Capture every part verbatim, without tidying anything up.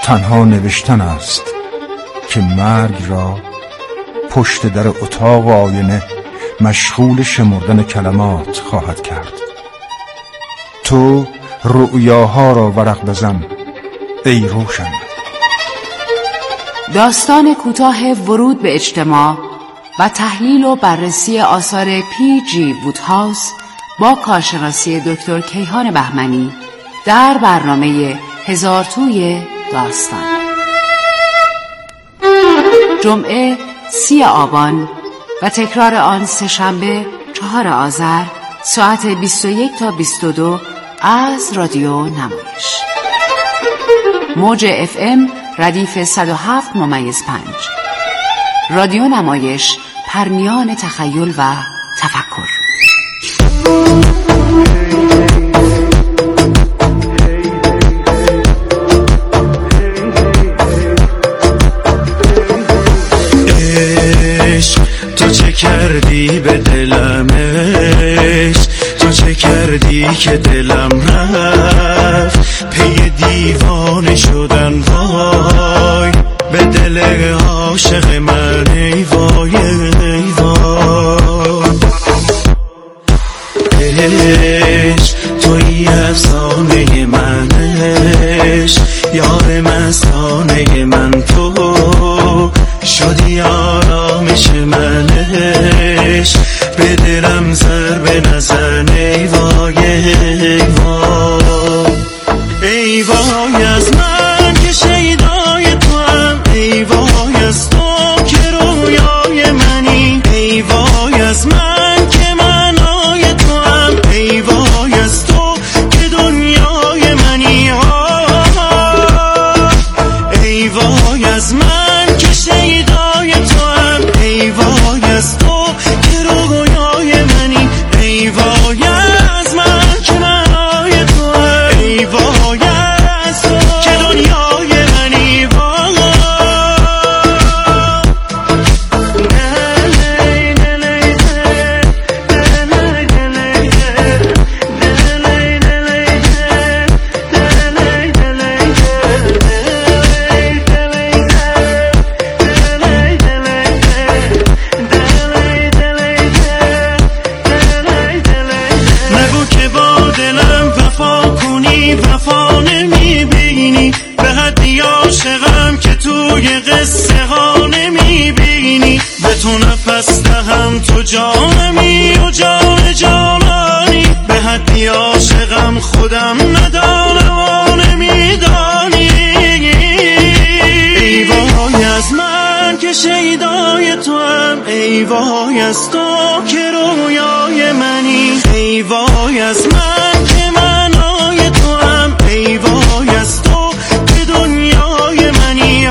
تنها نوشتن است که مرگ را پشت در اتاق آینه مشغول شمردن کلمات خواهد کرد. تو رؤیاها را ورق بزن ای روشن. داستان کوتاه ورود به اجتماع و تحلیل و بررسی آثار پی جی وودهاوس با کارشناسی دکتر کیهان بهمنی در برنامه هزار توی داستان. جمعه سی آبان و تکرار آن سه شنبه چهار آذر ساعت بیست و یک تا بیست و دو از رادیو نمایش. موج اف ام ردیف صد و هفت ممیز پنج. رادیو نمایش پرمیان تخیل و تفکر. تو چه کردی به دلمش، تو چه کردی که دلم رفت پی دیوانه شدن، وای به دل عاشق من ای وای ای وای. عشق توی افسانه منش، یار مستانه من تو شدی آرامش منش، به دلم ضربه نزن ای وای ای وای. ای وای از من که شیدای تو هم، ای وای از تو که رویای منی، ای وای از من که منای تو هم، ای وای از تو که دنیای منی. ای وای از من که شیدای تو هم، ای وای از تو که رویای منی، ای وای از من که منای تو هم، ای وای از تو که دنیای منی. نگو که با دلم وفا کنی، وفا نمیبینی، به حدی عاشقم که توی قصه ها نمیبینی، به تو نفس دهم تو جانمی و جان جانانی، به حدی عاشقم خودم ندانم و نمیدانی. ای وای از من که شیدای تو هم، ای وای از تو که رویای منی، ای وای از من که منای تو هم، ای وای از تو که دنیای منی.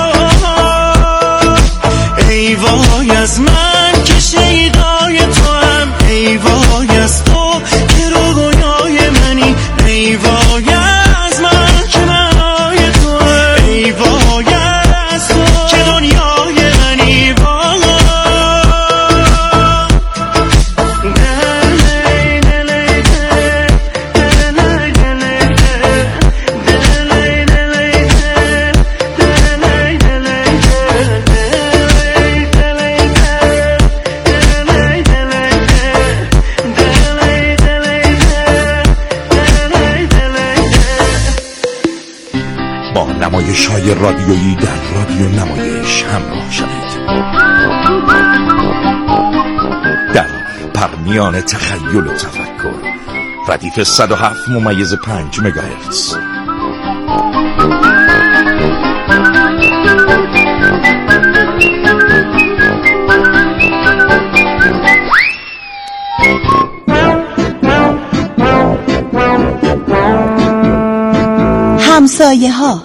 ای وای از من که شیدای تو هم، ای وای از تو که رویای منی، ای وای از من که منای تو هم، ای وای از تو که دنیای منی. با نمایش‌های رادیویی در رادیو نمایش همراه شوید. در پرمیان تخیل و تفکر ردیف صد و هفت ممیز پنج مگاهرتز. همسایه ها.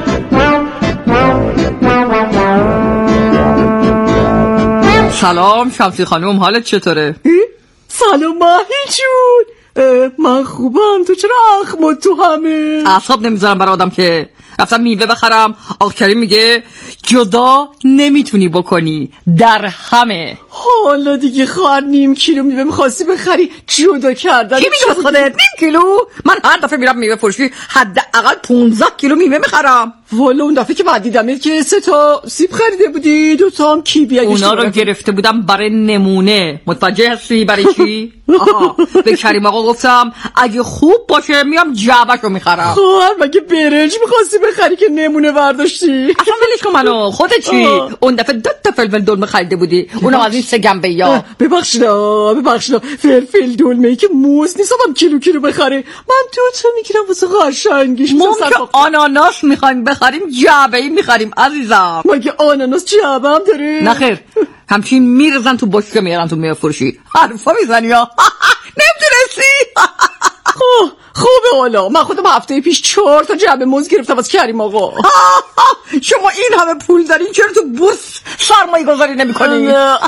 سلام شمسی خانم، حالت چطوره؟ سلام ماهی جون، من خوبم، تو چرا اخمات تو همه؟ اعصاب نمیذارم برای آدم که رفتم میوه بخرم، آقا کریم میگه جدا نمیتونی بکنی در همه. حالا دیگه خواهر نیم کیلو میوه میخواستی بخری جدا کردن. کی میگه خودت نیم کیلو؟ من هر دفعه میرم میوه فروشی حداقل پانزده کیلو میوه میخرم. والا اون دفعه که بعد دیدم که سه تا سیب خریده بودی، دو تا هم کیوی. اونا رو گرفته بودم برای نمونه. متوجه هستی برای چی؟ آها به کریم آقا گفتم اگه خوب باشه میام جعبه‌شو میخرم. خواهر مگه برنج میخواستی بخری که نمونه برداشتی؟ اصلا ولش کن منو. خودت چی؟ اون دفعه دو تا فلفل دلمه خریده بودی، اونم از این سه گنبه یا. ببخشید ببخشید فلفل دلمه که موز نیست آدم کیلو کیلو بخره. من دو تا میگیرم واسه قشنگیش. ما که آناناس میخوایم بخریم جعبه‌ای میخریم عزیزم. مگه آناناس جعبه هم داره؟ نه خیر، همچین میرزن تو بشکه میارن تو میوه فروشی. حرفا میزنی یا نمیدونستی؟ خوب خوبه حالا من خودم هفته پیش چهار تا جعبه موز گرفتم از کریم آقا. شما این همه پول دارین چرا تو بورس سرمایه گذاری نمی‌کنی؟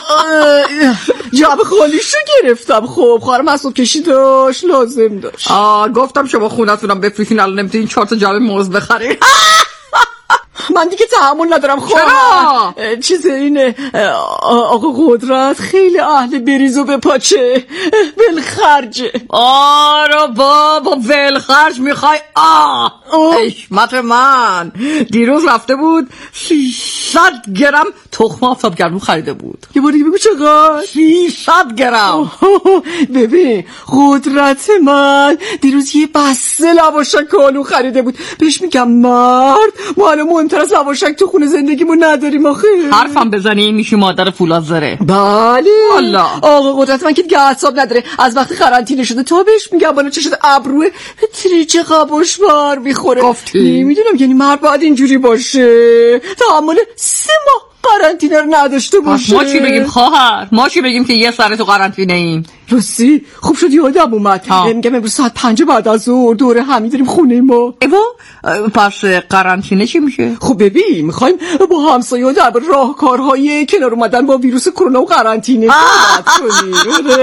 جعبه خالیشو گرفتم. خب خواهر مسعود کشی داشت لازم داشت. آه گفتم شما خونتونم بفروشین الان نمیتونین چهار تا جعبه موز بخرین. من دیگه تحمل ندارم. چرا؟ چیز اینه آقا قدرت خیلی اهل بریز و بپاچه ولخرجه. آره بابا ولخرج میخوای؟ آه حشمت من دیروز رفته بود سیصد گرم تخم آفتاب گردو خریده بود. یه بار دیگه بگو چقدر؟ سیصد گرم. ببین قدرت من دیروز یه بسته لواشک کالو خریده بود. بهش میگم مرد ما الان مهمتر از لواشک تو خونه زندگیمون نداریم آخه. حرفم بزنی میشی مادر فولاد زره. بله الله. آقا قدرت من که دیگه حساب نداره از وقتی قرنطینه شده تا بهش میگم بالا چه شده ابروه تریچه قباش بار میخوره. گفتی؟ نمیدونم یعنی مرد باید اینجوری باشه تحمل سه ماه قرنطینه رو نداشته باشه. ما چی بگیم خواهر؟ ما چی بگیم که یه سر تو قرنطینه ایم؟ راستی خوب شد یادم اومد. میگم امروز ساعت پنج بعد از ظهر دوره همین داریم خونه ما. ایوا پس قرنطینه چی میشه؟ خب ببین میخوایم با همسایه‌ها در راهکارهای کنار اومدن با ویروس کرونا و قرنطینه صحبت کنیم.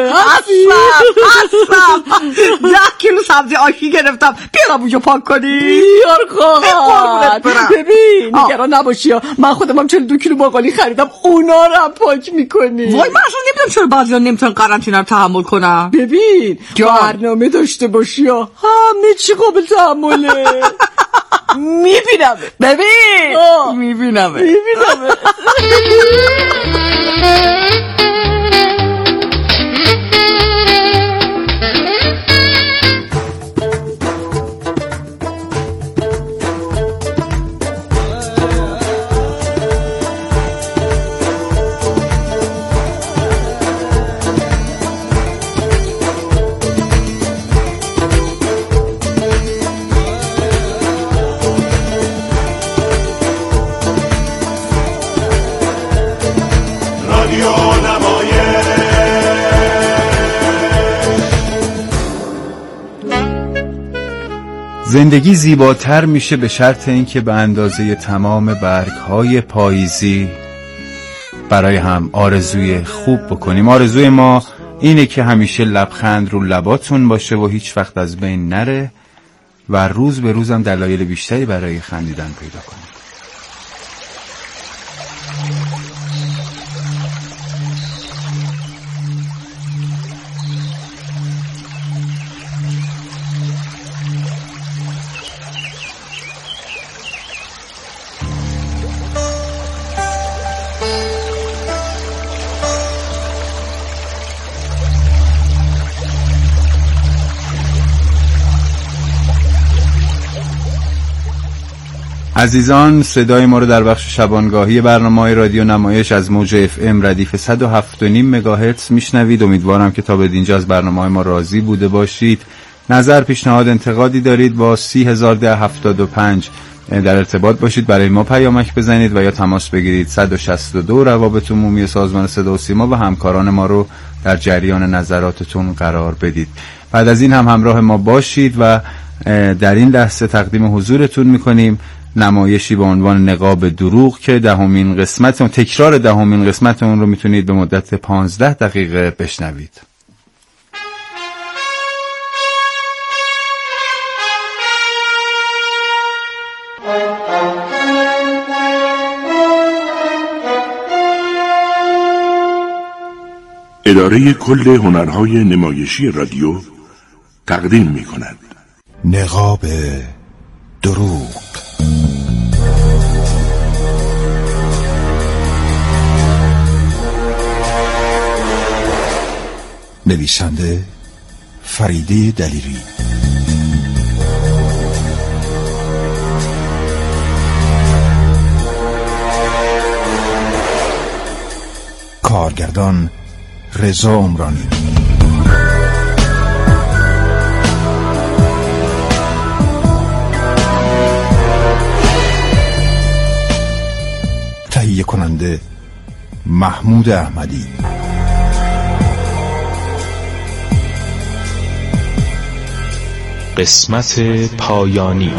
اصلا ده کیلو سبزی آشی گرفتم بیارم اونجا پاک کنی. بیار خواهر. ببین نگران نباشی من خودم هم چهل و دو کیلو باقالی خریدم اونا رو هم پاک میکنی. وای من اصلا نمیدونم چرا بعضیا نمیتونن قرنطینه رو تحمل کنن. ببین برنامه داشته باشی یا همه چی قابل تحمله. میبینم ببین میبینم میبینم زندگی زیباتر میشه به شرط اینکه به اندازه تمام برگ‌های پاییزی برای هم آرزوی خوب بکنیم. آرزوی ما اینه که همیشه لبخند رو لباتون باشه و هیچ وقت از بین نره و روز به روزم دلایل بیشتری برای خندیدن پیدا کنیم. عزیزان صدای ما رو در بخش شبانگاهی برنامه‌های رادیو نمایش از موج اف ام ردیف صد و هفت و نیم مگاهرتز میشنوید. امیدوارم که تا به اینجا از برنامه‌های ما راضی بوده باشید. نظر، پیشنهاد، انتقادی دارید با سی هزار ده هفتاد و پنج در ارتباط باشید، برای ما پیامک بزنید و یا تماس بگیرید. صد و شصت و دو روابط عمومی سازمان صدا و سیما و همکاران ما رو در جریان نظراتتون قرار بدید. بعد از این هم همراه ما باشید و در این لحظه تقدیم حضورتون می‌کنیم نمایشی با عنوان نقاب دروغ که دهمین قسمت اون، تکرار دهمین قسمت اون رو میتونید به مدت پانزده دقیقه بشنوید. اداره کل هنرهای نمایشی رادیو تقدیم می کند. نقاب دروغ. نویسنده فریده دلیری، کارگردان رضا عمرانی، تهیه کننده محمود احمدی، قسمت پایانی.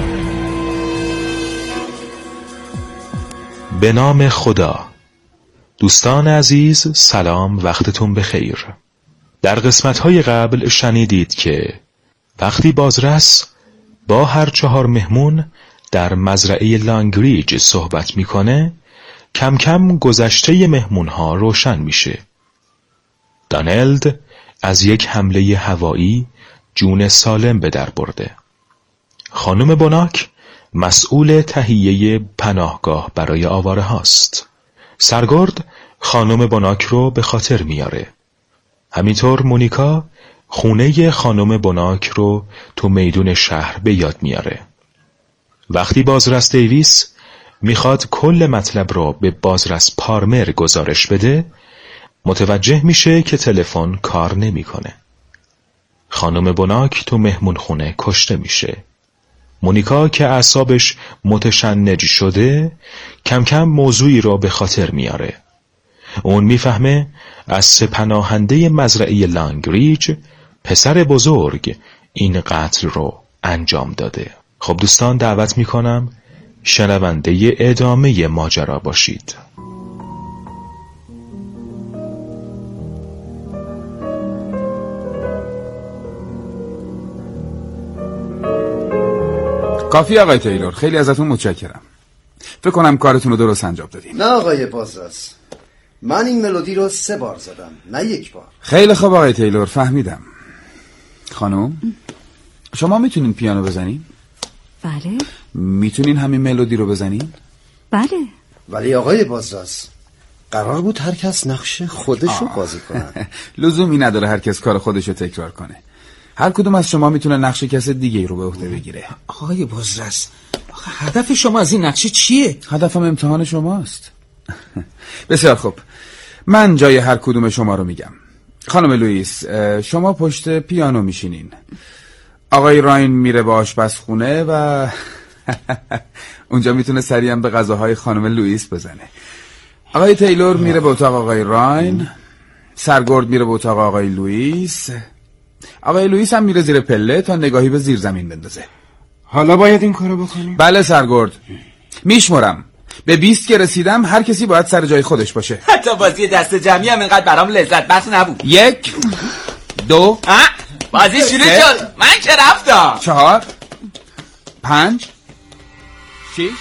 به نام خدا. دوستان عزیز سلام، وقتتون بخیر. در قسمت‌های قبل شنیدید که وقتی بازرس با هر چهار مهمون در مزرعه لانگریج صحبت میکنه، کم کم گذشته مهمونها روشن میشه. دانلد از یک حمله هوایی جون سالم به در برده. خانم بوناک مسئول تهیه پناهگاه برای آواره هاست. سرگرد خانم بوناک رو به خاطر میاره. همینطور مونیکا خونه خانم بوناک رو تو میدون شهر به یاد میاره. وقتی بازرس دیویس میخواد کل مطلب رو به بازرس پارمر گزارش بده، متوجه میشه که تلفن کار نمیکنه. خانم بوناک تو مهمون خونه کشته میشه. مونیکا که اعصابش متشنج شده کم کم موضوعی را به خاطر میاره. اون میفهمه از سه پناهنده مزرعه لانگریج پسر بزرگ این قتل رو انجام داده. خب دوستان، دعوت میکنم شنونده ادامه ماجرا باشید. کافی آقای تیلور، خیلی ازتون متشکرم. فکر کنم کارتون رو درست انجام دادین. نه آقای بازرس، من این ملودی رو سه بار زدم، نه یک بار. خیلی خوب آقای تیلور، فهمیدم. خانم شما میتونین پیانو بزنین؟ بله. میتونین همین ملودی رو بزنین؟ بله. ولی آقای بازرس، قرار بود هر کس نقش خودشو بازی کنه. لزومی نداره هر کس کار خودشو تکرار کنه. هر کدوم از شما میتونه نقش کس دیگه رو به عهده بگیره. آقای بازرس، هدف شما از این نقشه چیه؟ هدفم امتحان شماست. بسیار خوب، من جای هر کدوم شما رو میگم. خانم لوئیس، شما پشت پیانو میشینین. آقای راین میره به آشپزخونه و اونجا میتونه سریعا به غذاهای خانم لوئیس بزنه. آقای تیلور میره به اتاق آقای راین. سرگرد میره به اتاق آقای لوئیس. آقای لوئیس هم میره زیر پله تا نگاهی به زیر زمین بندازه. حالا باید این کارو بکنیم؟ بله سرگرد، میشمرم. به بیست که رسیدم هر کسی باید سر جای خودش باشه. حتی بازی دست جمعی هم اینقدر برام لذت بخش نبود. یک، دو، بازی شروع شد، من که رفتم. چهار، پنج، شش.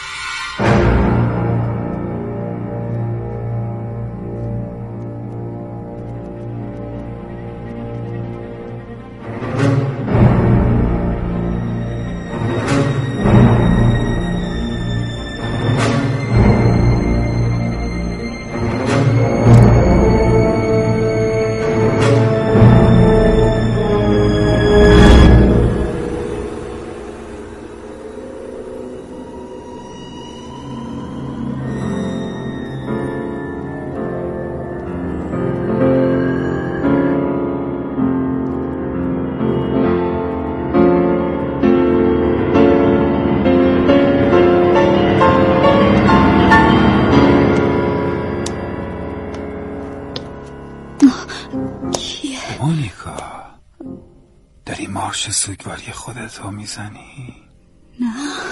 مارش سوگواری خودتو میزنی؟ نه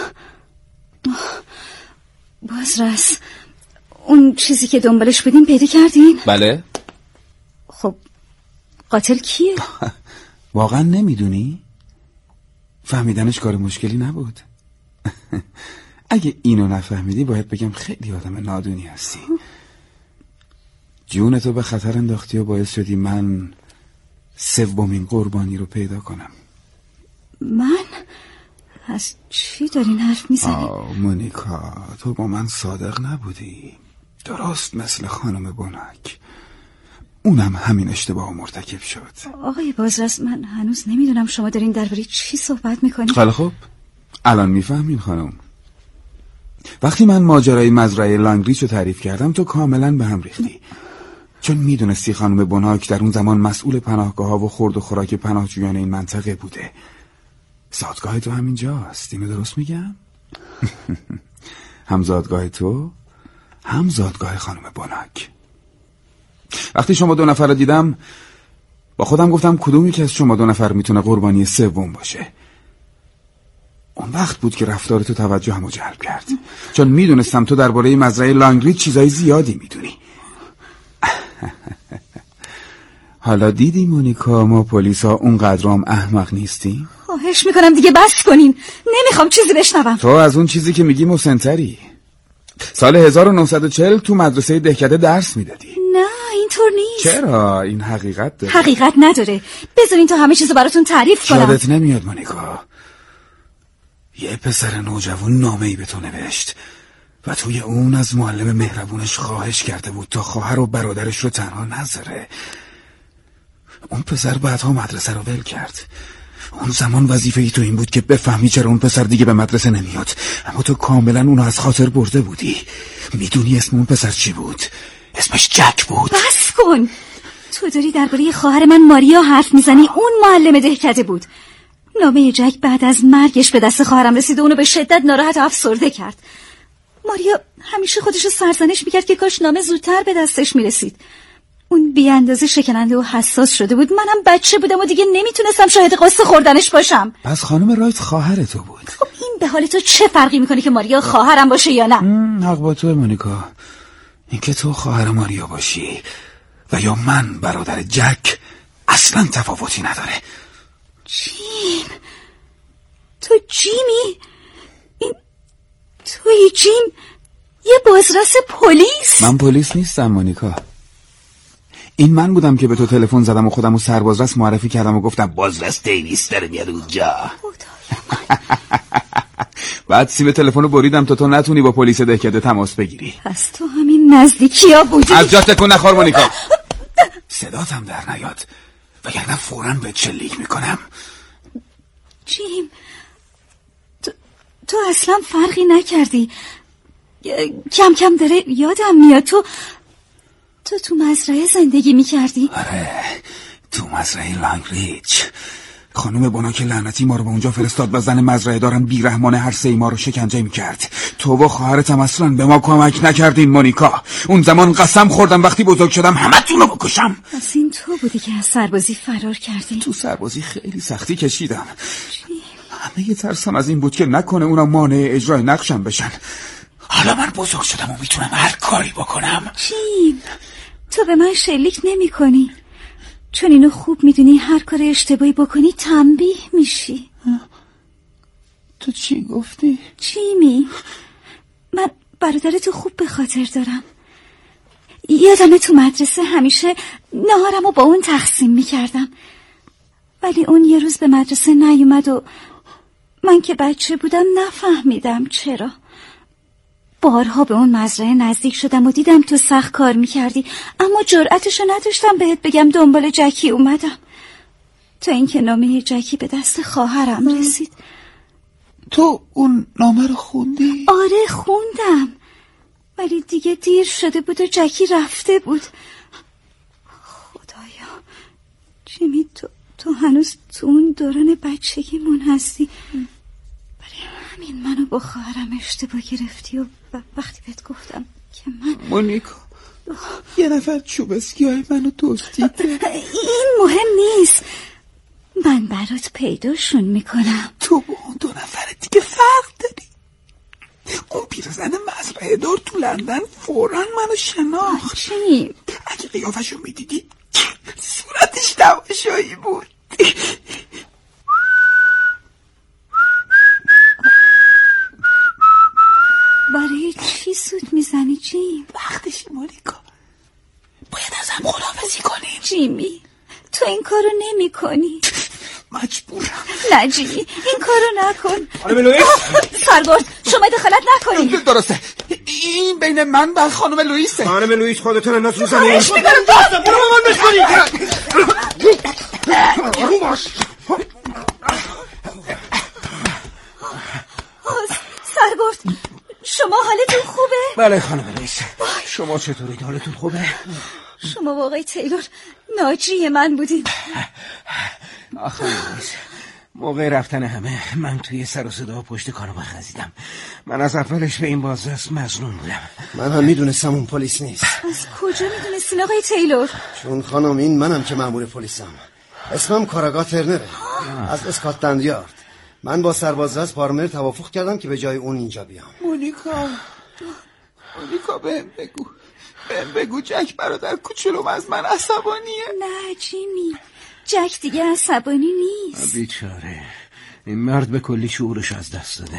بازرس، اون چیزی که دنبالش بودیم پیدا کردین؟ بله. خب قاتل کیه؟ واقعا نمیدونی؟ فهمیدنش کار مشکلی نبود. اگه اینو نفهمیدی باید بگم خیلی آدم نادونی هستی. جونتو به خطر انداختی و باعث شدی من سومین قربانی رو پیدا کنم. من؟ از چی دارین حرف میزنی؟ آه مونیکا، تو با من صادق نبودی، درست مثل خانم بنک. اونم همین اشتباه مرتکب شد. آقای بازرس، من هنوز نمیدونم شما دارین درباره چی صحبت میکنید. خیلی خوب، الان میفهمین خانم. وقتی من ماجرای مزرعه لانگریچ رو تعریف کردم تو کاملا به هم ریختی، چون میدونستی خانم بناک در اون زمان مسئول پناهگاه ها و خورد و خوراک پناهجویان این منطقه بوده. زادگاه تو همینجاست، اینو درست میگم؟ هم زادگاه تو هم زادگاه خانم بناک. وقتی شما دو نفر رو دیدم با خودم گفتم کدومی که از شما دو نفر میتونه قربانی سوم باشه. اون وقت بود که رفتار تو توجهمو جلب کرد، چون میدونستم تو درباره مزرعه لانگریچ چیزای زیادی میدونی. حالا دیدی مونیکا، ما پلیسا اونقدر هم احمق نیستیم؟ خواهش میکنم دیگه بس کنین، نمیخوام چیزی بشنوم. تو از اون چیزی که میگی مسنتری. سال هزار و نهصد و چهل تو مدرسه دهکده درس میدادی. نه اینطور نیست. چرا؟ این حقیقت داره. حقیقت نداره، بذارین تا همه چیزو براتون تعریف کنم. یادت نمیاد مونیکا یه پسر نوجوان نامه‌ای به تو نوشت و توی اون از معلم مهربونش خواهش کرده بود تا خواهر و برادرش رو تنها نذاره. اون پسر بعدها مدرسه رو ول کرد. اون زمان وظیفه ای تو این بود که بفهمی چرا اون پسر دیگه به مدرسه نمیاد، اما تو کاملا اونو از خاطر برده بودی. میدونی اسم اون پسر چی بود؟ اسمش جک بود. بس کن، تو داری درباره خواهر من ماریا حرف میزنی. اون معلم دهکده بود. نامه جک بعد از مرگش به دست خواهرم رسید و اونو به شدت ناراحت و افسرده کرد. ماریا همیشه خودشو سرزنش میکرد که کاش نامه زودتر به دستش میرسید. اون بی اندازه شکننده و حساس شده بود. منم بچه بودم و دیگه نمیتونستم شاهد قصه خوردنش باشم. پس خانم رایت خواهر تو بود. خب این به حال تو چه فرقی میکنه که ماریا خواهرم باشه یا نه؟ حق با توه مونیکا، این که تو خواهر ماریا باشی و یا من برادر جک اصلا تفاوتی نداره. جیم، تو جیمی؟ این توی جیم یه بازرس پلیس؟ من پلیس نیستم مونیکا، این من بودم که به تو تلفن زدم و خودمو سربازرس معرفی کردم و گفتم بازرس دیویس داره میاد اونجا. بعد سیم تلفنو بریدم تا تو نتونی با پلیس دهکده تماس بگیری. پس تو همین نزدیکیا بودی؟ از جا تکون نخور مونیکا، صداتم در نیاد وگرنه فوراً به چلیک میکنم. جیم، تو, تو اصلا فرقی نکردی. کم کم داره یادم میاد تو تو تو مزرعه زندگی میکردی؟ آره، تو مزرعه لانگریچ. خانم بناک لعنتی ما رو به اونجا فرستاد و زن مزرعه دارن بیرحمانه هر سه ما رو شکنجه میکرد. تو و خواهرتم اصلا به ما کمک نکردین مونیکا. اون زمان قسم خوردم وقتی بزرگ شدم همتون رو بکشم. پس این تو بودی که از سربازی فرار کردی؟ تو سربازی خیلی سختی کشیدم. همه یه ترسم از این بود که نکنه اونا مانع اجرای نقشم بشن. حالا من بزرگ شدم و میتونم هر کاری بکنم. جیم، تو به من شلیک نمی کنی، چون اینو خوب میدونی هر کار اشتباهی بکنی تنبیه میشی. تو چی گفتی؟ جیمی، من برادر تو خوب به خاطر دارم. یادمه تو مدرسه همیشه نهارمو با اون تقسیم میکردم، ولی اون یه روز به مدرسه نیومد و من که بچه بودم نفهمیدم چرا. بارها به اون مزرعه نزدیک شدم و دیدم تو سخت کار میکردی، اما جرأتشو نداشتم بهت بگم دنبال جکی اومدم، تا اینکه نامه جکی به دست خواهرم رسید. تو اون نامه رو خوندی؟ آره خوندم، ولی دیگه دیر شده بود و جکی رفته بود. خدایا جیمی، تو تو هنوز تو اون دوران بچگیمون هستی. همین منو با خواهرم اشتباه گرفتی و وقتی بهت گفتم که من مونیکا یه نفر چوب اسکیای منو دزدید. این مهم نیست، من برات پیداشون میکنم. تو با اون دو نفر دیگه فرق داری. اون پیرزن مزرعه دار تو لندن فوراً منو شناخت. چی؟ اگه قیافشو میدیدی صورتش تماشایی بود. برای چی سود میزنی جیم؟ وقتش مونیکا، باید جیمی تو این کارو نمی کنی. مجبورم. نه جیمی این کارو نکن. خانم لوئیس سرگرد شما دخالت نکنی. درسته این بین من و خانم لوئیسه. خانم لوئیس خودتون انداز رو زمین. اش میکنم درسته برو من بشکنید. آروم باش. سرگرد شما حالتون خوبه؟ بله خانم لوئیس. شما چطورید؟ حالتون خوبه؟ شما واقعی تیلور ناجی من بودین. آخه لوئیس موقع رفتن همه من توی سر و صدا پشت کاناپه خزیدم. من از اولش به این بازرس مظنون بودم. من هم میدونستم اون پلیس نیست. از کجا میدونستین آقای تیلور؟ چون خانم این منم که مأمور پلیسم. اسمم کاراگاه ترنره از اسکاتلند یارد. من با سربازرس پارمر توافق کردم که به جای اون اینجا بیام. مونیکا مونیکا بهم بگو بهم بگو جک برادر کوچولوم از من عصبانیه. نه جیمی جک دیگه عصبانی نیست. بیچاره این مرد به کلی شعورش از دست داده.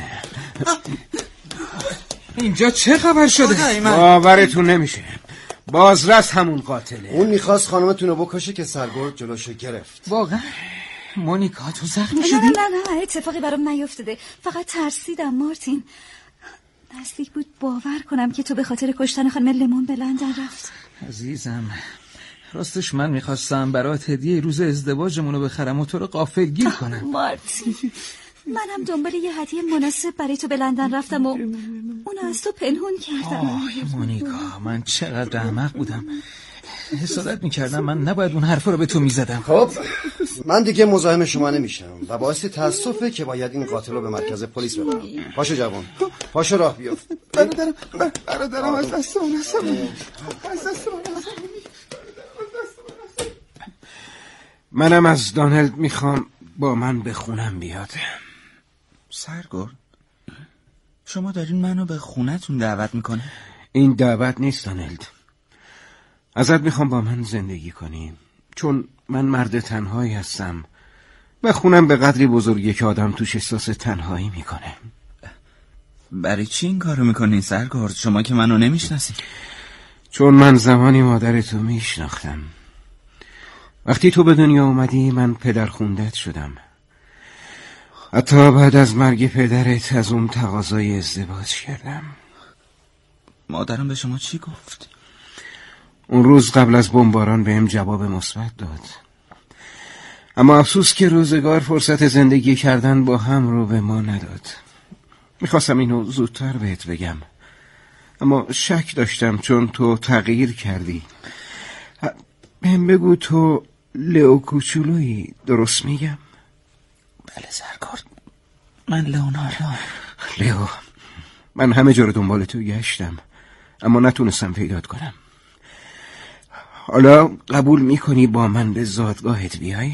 اینجا چه خبر شده؟ باورتون نمیشه بازرس همون قاتله. اون میخواست خانمتون رو بکشه که سرگرد جلوشو گرفت. واقعا؟ مونیکا تو زخمی شدی؟ نه نه نه اتفاقی برام نیفتاده، فقط ترسیدم مارتین. نزدیک بود باور کنم که تو به خاطر کشتن خانم لمون به لندن رفت. عزیزم راستش من میخواستم برات هدیه روز ازدواجمون رو بخرم و تو رو غافلگیر کنم. مارتین منم دنبال یه هدیه مناسب برای تو به لندن رفتم و اونو از تو پنهون کردم. آه مونیکا من چقدر احمق بودم. حسادت میکردم من نباید اون حرفا رو به تو میزدم. خب من دیگه مزاحم شما نمیشم و باعث تاسفه که باید این قاتل رو به مرکز پلیس ببرم. پاشو جوان پاشو راه بیفت. برادرم برادرم از دست اون عصبانی از دست اون عصبانی. منم از دانلد میخوام با من به خونم بیاد. سرگرد شما دارین منو به خونتون دعوت میکنه؟ این دعوت نیست دانلد. ازت میخوام با من زندگی کنی چون من مرد تنهایی هستم و خونم به قدری بزرگه که آدم توش احساس تنهایی میکنه. برای چی این کارو میکنین سرگرد؟ شما که منو نمیشناسین. چون من زمانی مادرتو میشناختم. وقتی تو به دنیا اومدی من پدر خوندت شدم. حتی بعد از مرگ پدرت از اون تقاضای ازدواج کردم. مادرم به شما چی گفت؟ اون روز قبل از بمباران بهم جواب مثبت داد. اما افسوس که روزگار فرصت زندگی کردن با هم رو به ما نداد. میخواستم اینو زودتر بهت بگم اما شک داشتم چون تو تغییر کردی. بهم بگو تو لئو کوچولویی، درست میگم؟ بله سرگرد من لئوناردو. لئو من همه جا رو دنبال تو گشتم اما نتونستم پیدات کنم. حالا قبول میکنی با من به زادگاهت بیای؟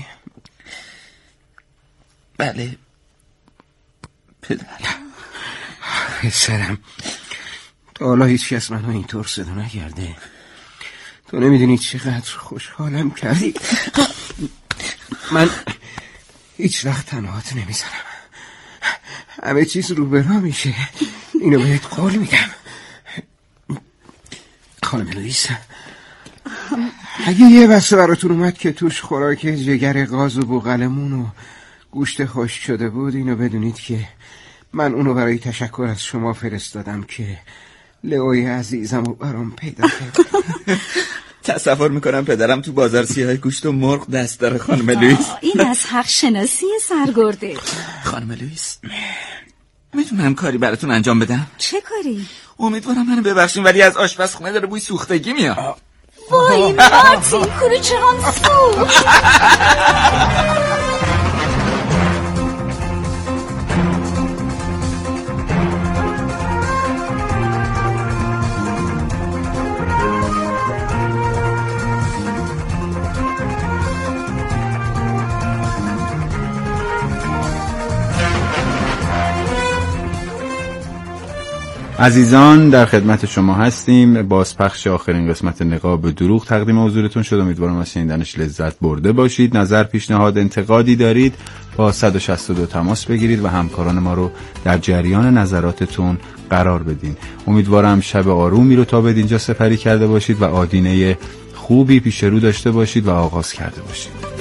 بله پدر. پسرم تا حالا هیچ کس منو اینطور صدا نکرده. تو نمیدونی چقدر خوشحالم کردی. من هیچ وقت تنهات نمیذارم. همه چیز رو به راه میشه. اینو بهت قول میدم. خانم لوئیس اگه یه بسته براتون اومد که توش خوراک جگر قاز و بوقلمون و گوشت خشک شده بود، اینو بدونید که من اونو برای تشکر از شما فرستادم که لئوی عزیزم رو برام پیدا کرد. تصور میکنم پدرم تو بازار سیاه گوشت و مرغ دست داره. خانم لوئیس این از حق شناسی سرگرده. خانم لوئیس میتونم کاری براتون انجام بدم؟ چه کاری؟ امیدوارم منو ببخشین ولی از آشپزخونه داره بوی سوختگی میاد. وای مارتین کلوچه‌هام سوخت. عزیزان در خدمت شما هستیم. بازپخش آخرین قسمت نقاب به دروغ تقدیم حضورتون شد. امیدوارم از شنیدنش لذت برده باشید. نظر، پیشنهاد، انتقادی دارید با صد و شصت و دو تماس بگیرید و همکاران ما رو در جریان نظراتتون قرار بدین. امیدوارم شب آرومی رو تا به اینجا سپری کرده باشید و آدینه خوبی پیش رو داشته باشید و آغاز کرده باشید.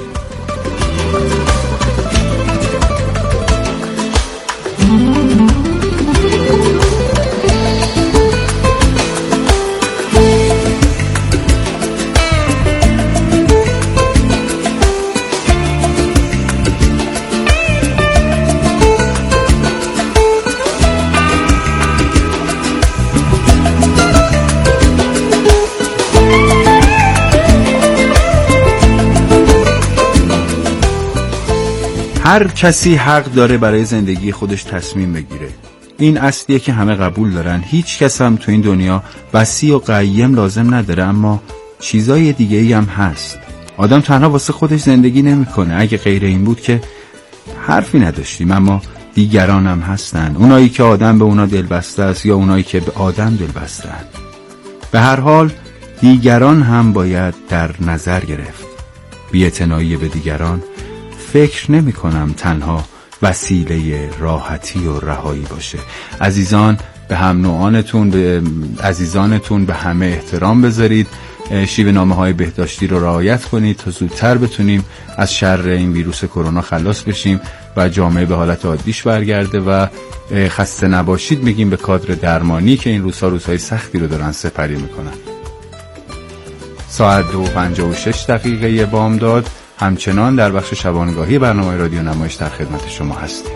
هر کسی حق داره برای زندگی خودش تصمیم بگیره. این اصلیه که همه قبول دارن. هیچ کس هم تو این دنیا وصی و قیم لازم نداره، اما چیزای دیگه ای هم هست. آدم تنها واسه خودش زندگی نمیکنه. اگه غیر این بود که حرفی نداشتیم. اما دیگران هم هستن، اونایی که آدم به اونا دلبسته است یا اونایی که به آدم دلبسته است. به هر حال دیگران هم باید در نظر گرفت. بی‌اعتنایی به دیگران فکر نمی کنم تنها وسیله راحتی و رهایی باشه. عزیزان، به هم نوعانتون، به عزیزانتون، به همه احترام بذارید. شیوه نامه های بهداشتی رو رعایت کنید تا زودتر بتونیم از شر این ویروس کرونا خلاص بشیم و جامعه به حالت عادیش برگرده. و خسته نباشید میگیم به کادر درمانی که این روزها روزهای سختی رو دارن سپری میکنن. ساعت دو و پنجاه و شش دقیقه بامداد همچنان در بخش شبانگاهی برنامه رادیو نمایش در خدمت شما هستیم.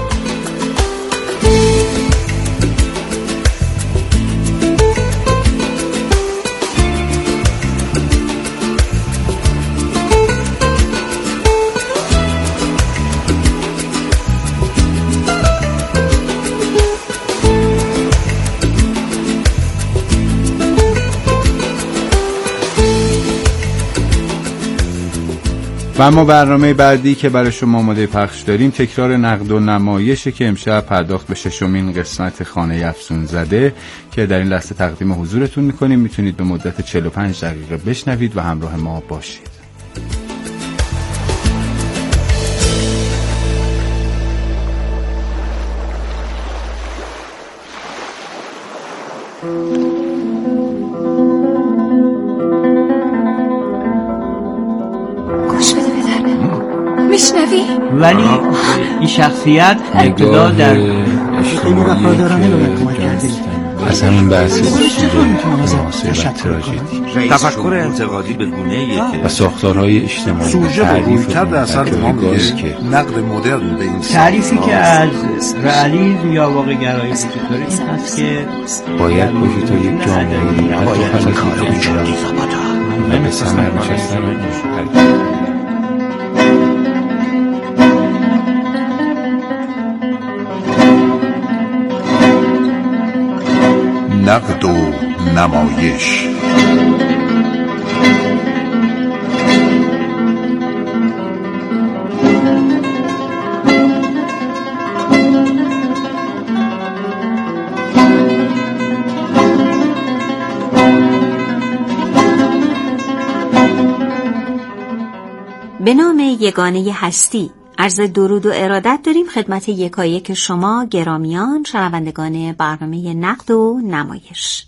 و اما برنامه بعدی که برای شما آماده پخش داریم تکرار نقد و نمایشه که امشب پرداخت به ششمین قسمت خانه افسون زده که در این لحظه تقدیم حضورتون میکنیم. میتونید به مدت چهل و پنج دقیقه بشنوید و همراه ما باشید. میشنوی؟ ولی این شخصیت ابتدا در خیلی وفادارانه به من کمک کرده. از همین بحثی معاصر و تراژدی، تفکر انتقادی به گونه‌ای که و ساختارهای اجتماعی سوژه و رویکرد اثر ما میگه نقد مدرن به این تعریفی که از رئالیسم یا واقع گرایی وجود داره این هست که باید باشی تا یک جامعه باید کارو بیچندی و به ثمر نشستن نقد و نمایش. به نام یگانه هستی عرض درود و ارادت داریم خدمت یکایک شما گرامیان شنوندگان برنامه نقد و نمایش.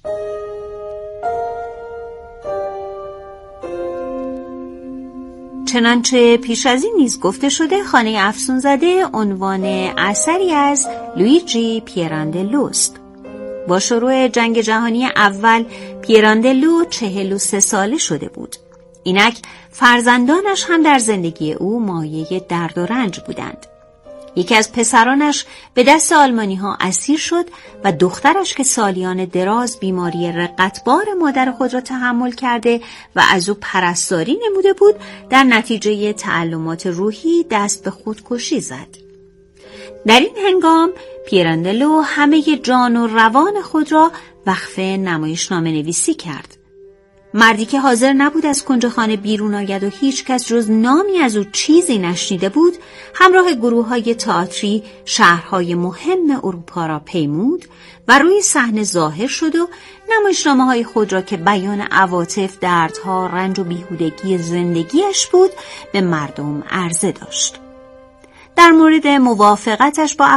چنانچه پیش از این نیز گفته شده خانه افسون زده عنوان اثری از لویجی پیراندلوست. با شروع جنگ جهانی اول پیراندلو چهل و سه ساله شده بود. اینک فرزندانش هم در زندگی او مایه درد و رنج بودند. یکی از پسرانش به دست آلمانی ها اسیر شد و دخترش که سالیان دراز بیماری رقتبار مادر خود را تحمل کرده و از او پرستاری نموده بود در نتیجه تعلمات روحی دست به خودکشی زد. در این هنگام پیراندلو همه جان و روان خود را وقف نمایشنامه نویسی کرد. مردی که حاضر نبود از کنج خانه بیرون آید و هیچ کس جز نامی از او چیزی نشنیده بود، همراه گروه‌های تئاتری شهرهای مهم اروپا را پیمود و روی صحنه ظاهر شد و نمایشنامه‌های خود را که بیان عواطف، دردها، رنج و بیهودگی زندگیش بود به مردم عرضه داشت. در مورد موافقتش با